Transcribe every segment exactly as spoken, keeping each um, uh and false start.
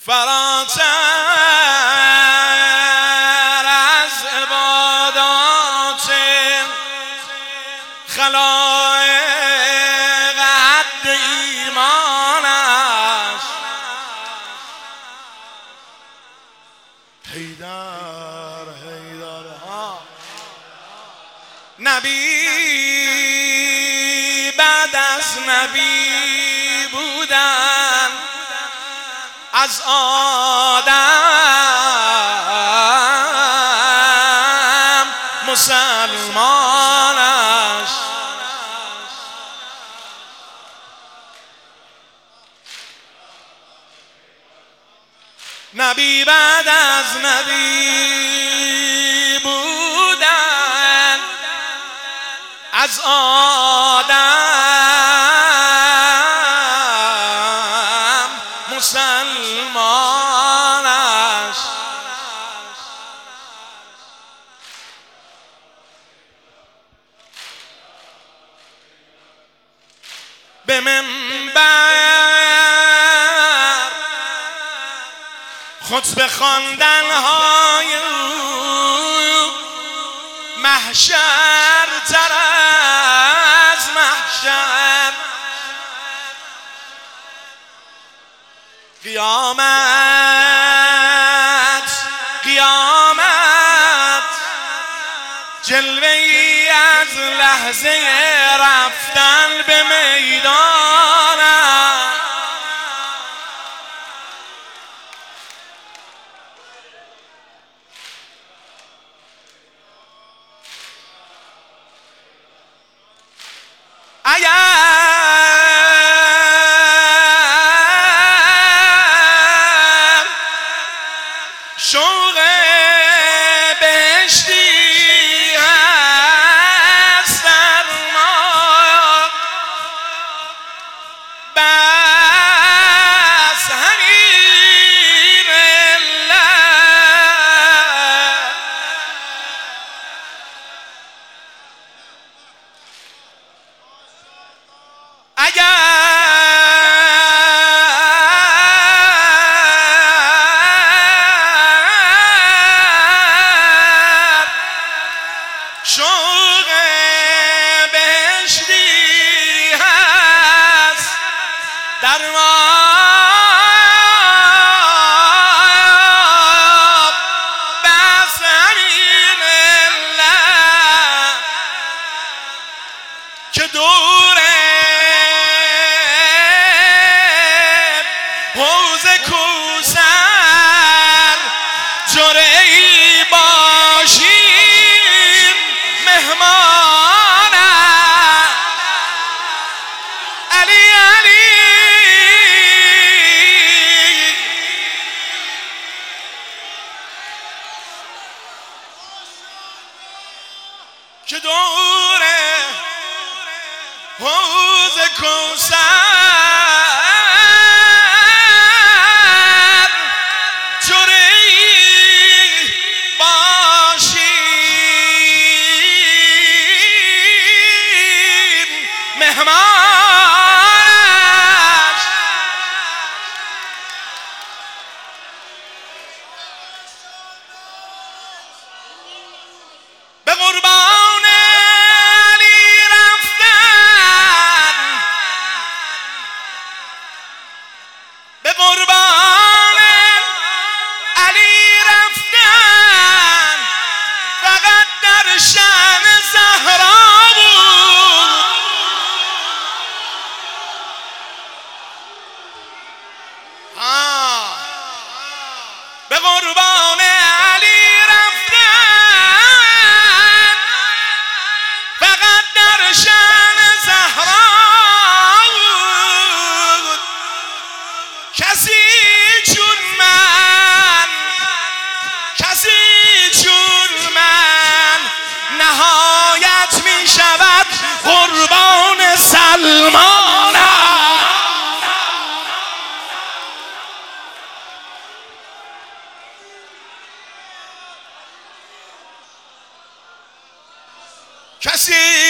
فراتر از عبادات خلایق حد ایمانش حیدر حیدر ها نبی بعد از نبی بودن از آدم مسلمانش نبی بعد از نبی بودن از آدم مسلمانش به منبر خطبه خواندن های محشر تر از محشر قیامت قیامت جلوه ای از لحظه رفتن به میدان اگر شوق بهشتی هست در ما بس همین علت اگر شوق بهشتی هست در ما بس همین علت که دور حوض کوثر جرعه‌ای باشیم مهمان علی علی که دور حوض کوثر جرعه‌ای باشیم مهمانش به قربان علی رفتن به قربان علی رفتن فقط در شأن زهرا بود ها به قربان علی رفتن فقط در شأن زهرا بود کسی چون من کسی چون من نهایت می شود قربان سلمانم کسی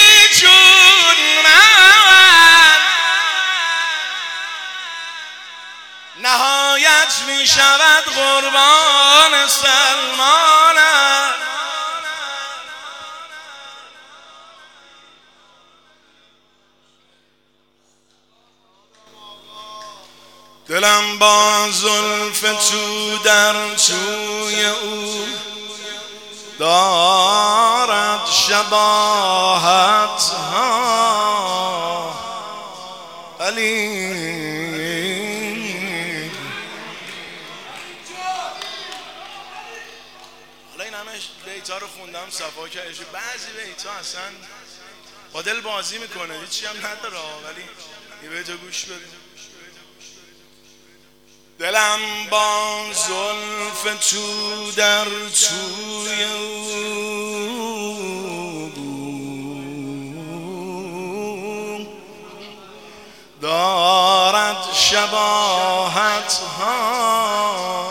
چون من نهایت می شود قربان سلمانم. دلم با زلف تو در توی او دارد شباهت ها، ولی حالا این همه بیتا رو خوندم صفا کردش، بعضی بیتا اصلا با دل بازی میکنه، هیچی هم نداره، ولی یه بیتا گوش بدید. دلم با زلف تو در توی او دارد شباهت ها،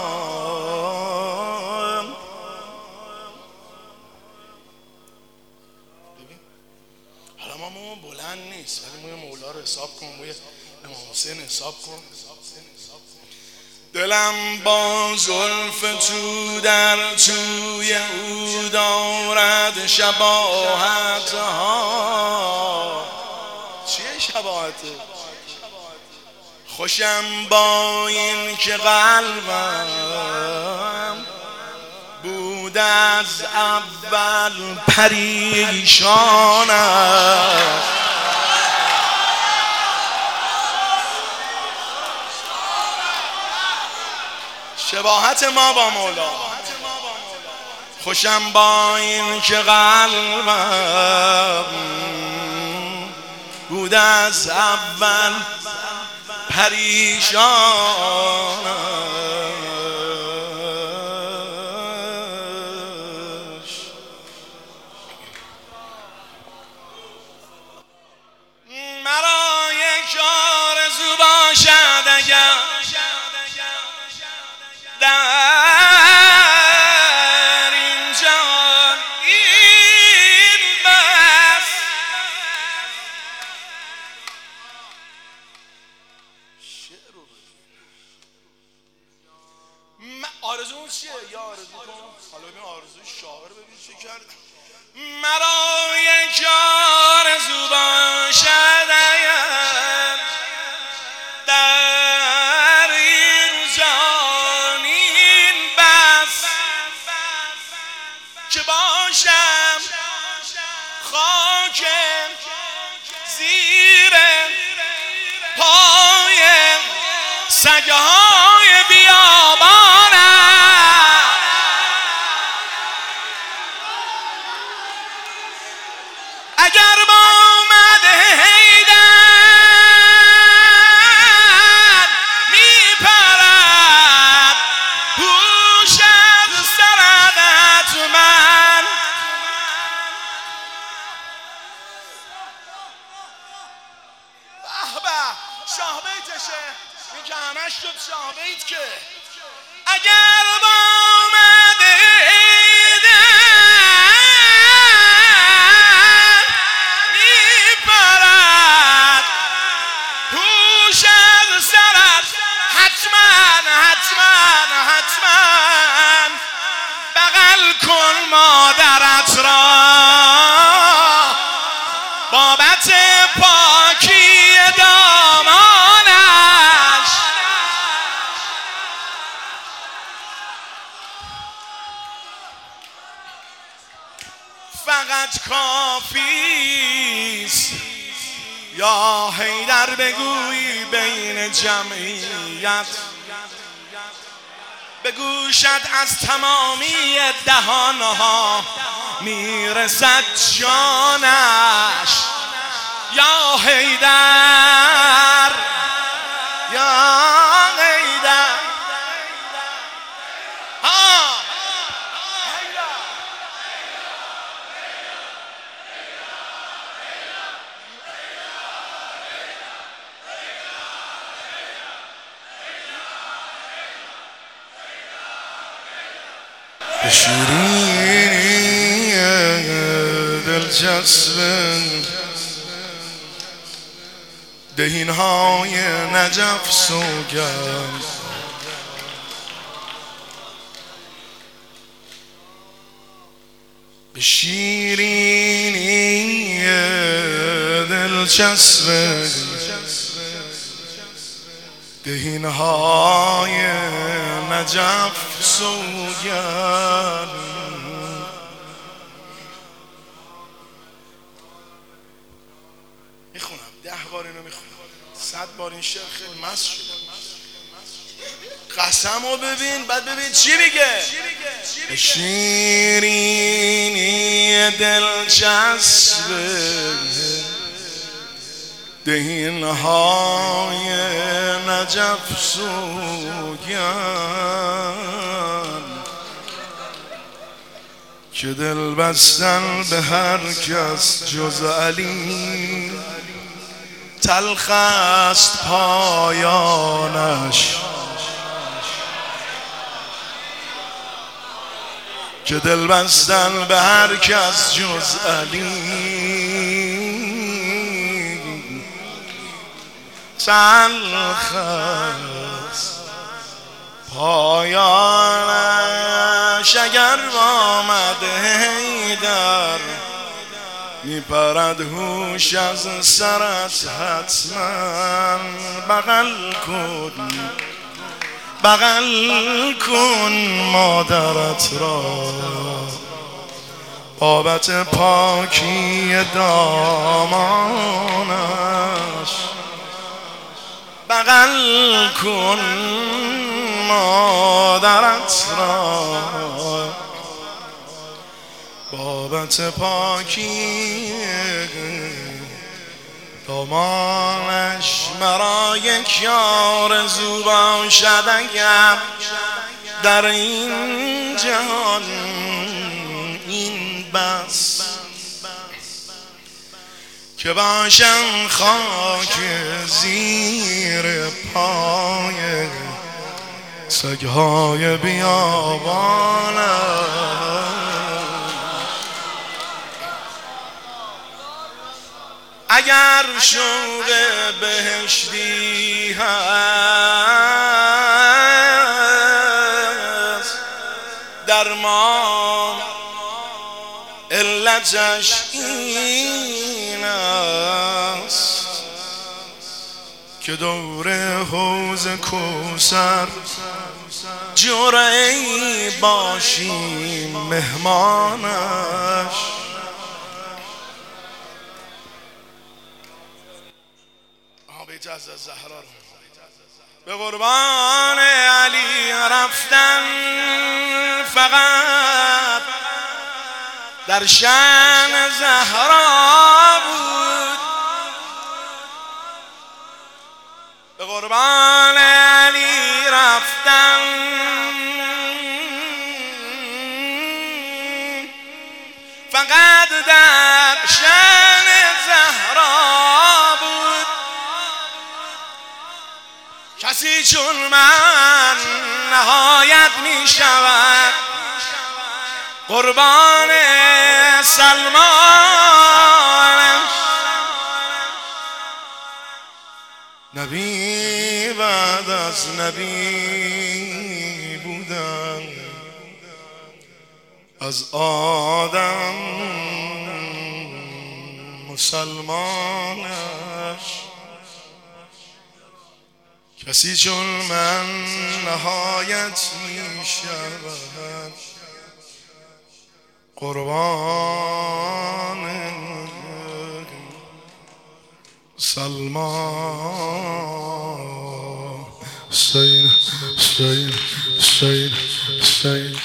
حالا ما مومون بلند نیست ولی موی مولا رو حساب کن، موی امام حسین حساب کن. دلم با زلف تو در توی او دارد شباهت ها. چیه شباهته؟ خوشم با این که قلبم بود از اول پریشانم. شباهت ما با مولا. خوشم با این که قلبم بود از اول پریشانش. مرا یک آرزو باشد اگر در این جهان این بس. شعر رو آرزو اون چیه؟ یا آرزو کن حالا ببین آرزوی شاعر ببین چه کرد. مرا یک آرزو باشد اگر در این جهان این بس که باشم خاک زیر پای سگهای بیابانم. اگر با آمد حیدر میپرد هوش از سرت من. به به شاه بیتشه این که همش شد شاه بیت که. اگر با آمد حیدر میپرد هوش از سرت حتما حتما حتما بغل کن مادرت را بابت پاکی دامانش. فقط کافیست یا حیدر بگویی بین جمعیت به گوشت از تمامی دهانها میرسد جانش. یا حیدر یا حیدر ها شیرینی دلچسب دهین‌های نجف سوگند به شیرینی دلچسب دهین‌های نجف سوگند. میخونم ده بار اینو میخونم، صد بار این شعر خیلی مست شده. قسم رو ببین بعد ببین چی میگه. شیرینی دلچسب دهین‌های نجف سوگند که دل بستن به هر کس جز علی تلخ است پایانش. که دل بستن به هر کس جز علی تلخ است پایانش. اگر آمد حیدر میپرد هوش از سرت حتما بغل کن بغل کن مادرت را بابت پاکی دامانش. بغل کن مادرت را بابت پاکی دامانش. مرا یک آرزو باشد اگر در این جهان این بس که باشم خاک زیر پای سگهای بیابانم. اگر شوق بهشتی هست در ما علتش این است که دور حوض کوثر جرعه‌ای باشیم مهمانش. بیت از زهرا رو به قربان علی رفتن فقط در شأن زهرا بود. به قربان علی رفتن فقط در شأن زهرا بود. کسی چون من نهایت می شود قربان سلمانش. نبی بعد از نبی بودن از آدم مسلمانش. کسی چون من نهایت می شود قربان سلمان. سید سید سید سید